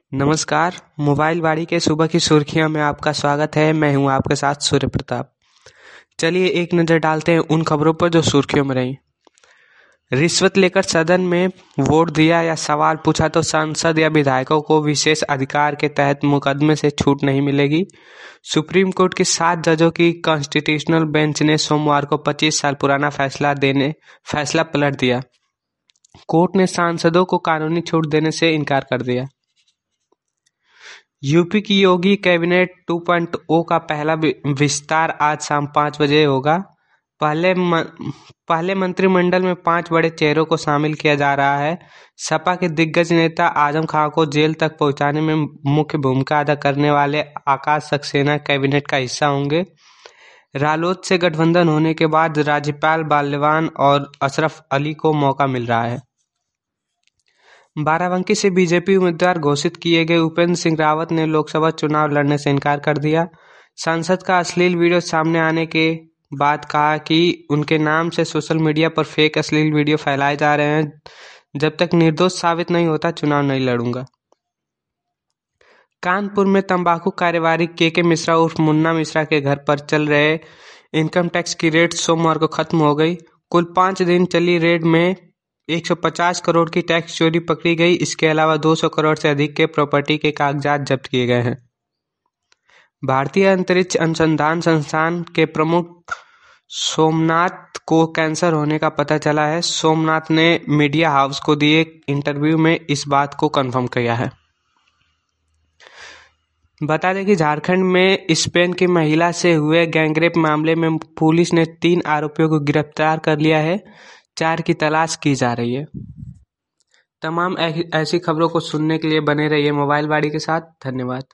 नमस्कार। मोबाइल बाड़ी के सुबह की सुर्खियों में आपका स्वागत है। मैं हूं आपके साथ सूर्य प्रताप। चलिए एक नज़र डालते हैं उन खबरों पर जो सुर्खियों में रही। रिश्वत लेकर सदन में वोट दिया या सवाल पूछा तो सांसद या विधायकों को विशेष अधिकार के तहत मुकदमे से छूट नहीं मिलेगी। सुप्रीम कोर्ट के 7 जजों की कॉन्स्टिट्यूशनल बेंच ने सोमवार को 25 साल पुराना फैसला पलट दिया। कोर्ट ने सांसदों को कानूनी छूट देने से इनकार कर दिया। यूपी की योगी कैबिनेट 2.0 का पहला विस्तार आज शाम 5 बजे होगा। पहले मंत्रिमंडल में 5 बड़े चेहरों को शामिल किया जा रहा है। सपा के दिग्गज नेता आजम खां को जेल तक पहुंचाने में मुख्य भूमिका अदा करने वाले आकाश सक्सेना कैबिनेट का हिस्सा होंगे। रालोद से गठबंधन होने के बाद राज्यपाल बालियान और अशरफ अली को मौका मिल रहा है। बाराबंकी से बीजेपी उम्मीदवार घोषित किए गए उपेंद्र सिंह रावत ने लोकसभा चुनाव लड़ने से इनकार कर दिया। सांसद का अश्लील वीडियो सामने आने के बाद कहा कि उनके नाम से सोशल मीडिया पर फेक अश्लील वीडियो फैलाए जा रहे हैं। जब तक निर्दोष साबित नहीं होता चुनाव नहीं लड़ूंगा। कानपुर में तंबाकू कारोबारी के मिश्रा उर्फ मुन्ना मिश्रा के घर पर चल रहे इनकम टैक्स की रेड सोमवार को खत्म हो गई। कुल 5 दिन चली रेड में 150 करोड़ की टैक्स चोरी पकड़ी गई। इसके अलावा 200 करोड़ से अधिक के प्रॉपर्टी के कागजात जब्त किए गए हैं। भारतीय अंतरिक्ष अनुसंधान संस्थान के प्रमुख सोमनाथ को कैंसर होने का पता चला है। सोमनाथ ने मीडिया हाउस को दिए इंटरव्यू में इस बात को कंफर्म किया है। बता दें कि झारखंड में स्पेन की महिला से हुए गैंगरेप मामले में पुलिस ने 3 आरोपियों को गिरफ्तार कर लिया है। 4 की तलाश की जा रही है। तमाम ऐसी खबरों को सुनने के लिए बने रहिए मोबाइल बाड़ी के साथ। धन्यवाद।